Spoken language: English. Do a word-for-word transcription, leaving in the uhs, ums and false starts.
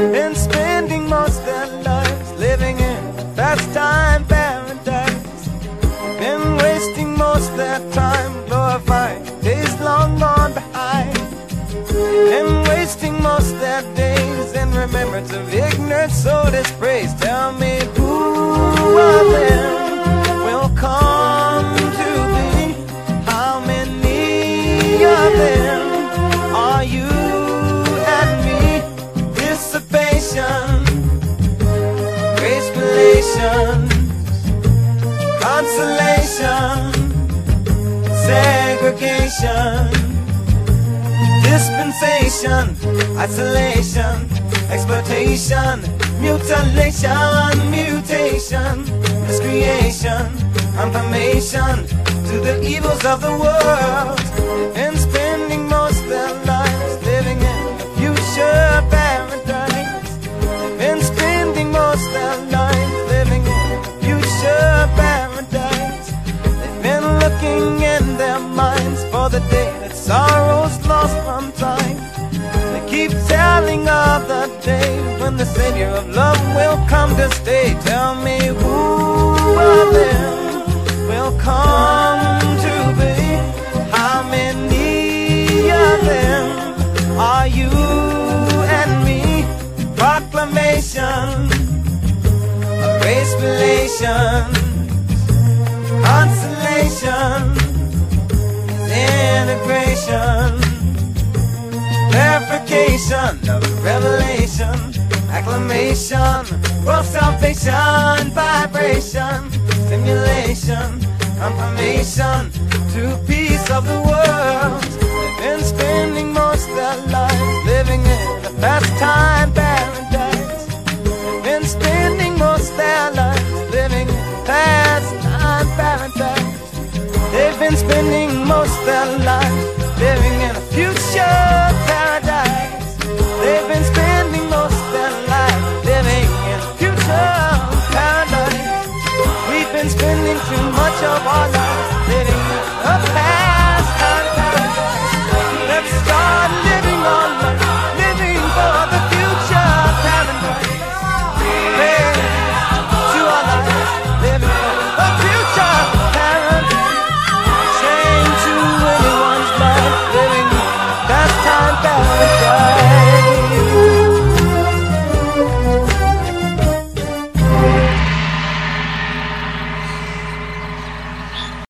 been spending most of their lives living in pastime paradise. Been wasting most of their time glorifying days long gone behind. Been wasting most of their days in remembrance of ignorant soul dispraise. Tell me who of them will come to be? How many of them are you and me? Dissipation, grace relations, consolation, segregation, dispensation, isolation, exploitation, mutilation, mutation, miscreation, confirmation to the evils of the world. And spending most of their lives living in a future paradise. And spending most of their lives living in a future paradise. They've been looking in their minds for the day that sorrow's lost from time. They keep telling of the day when the Savior of love will come to stay. Tell me who of them will come to be? How many of them are you and me? Proclamation of grace relations, consolation, integration, clarification of revelation, acclamation, world salvation, vibration, stimulation, confirmation to peace of the world. They've been spending most of their lives living in a pastime paradise. They've been spending most of their lives living in a pastime paradise. They've been spending most of their lives